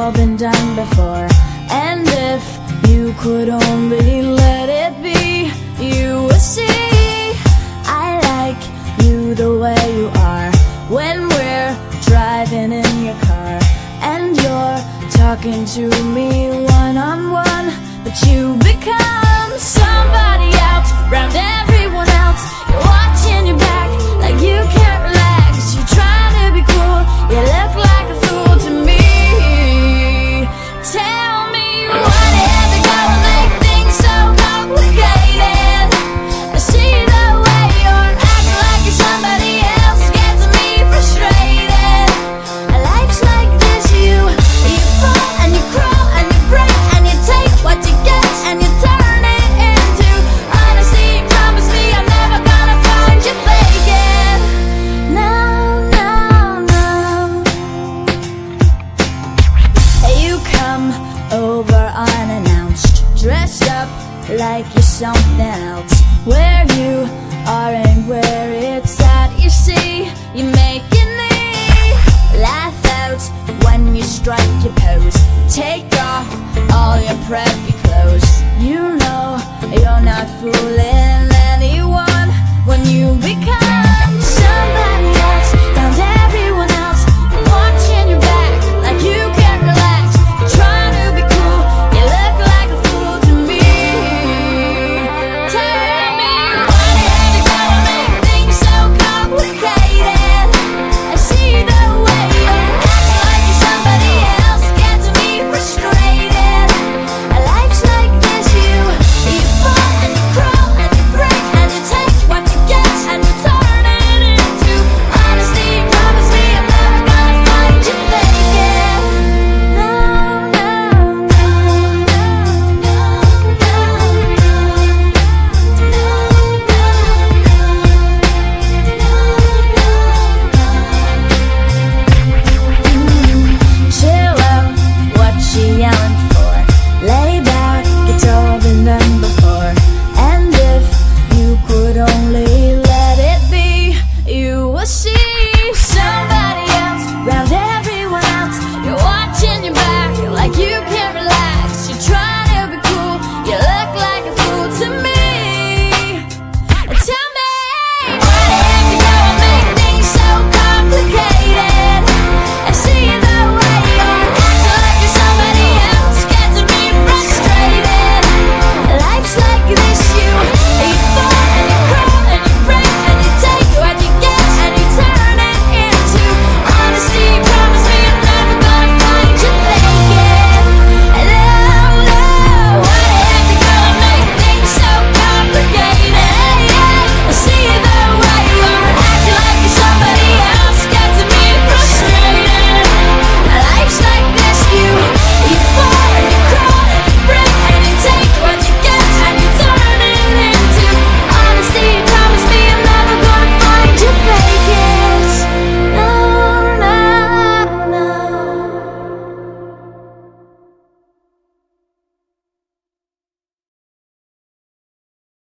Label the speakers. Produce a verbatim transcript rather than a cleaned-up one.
Speaker 1: all been done before. And if you could only let it be, you would see I like you the way you are. When we're driving in your car and you're talking to me one-on-one, but you become somebody else around everyone else. You're watching your back like you can't relax. You're trying to be cool, you look like a fool to me. Tell me what is it gonna make things so complicated? I see the way you're acting like you're somebody else gets me frustrated. Life's like this, you you fall and you crawl and you break and you take what you get and you turn it into honesty. Promise me I'm never gonna find you faking. No, no, no. You come over unannounced, dressed up like you're something else. Where you are and where it's at, you see, you making me laugh out when you strike your pose. Take off all your prep.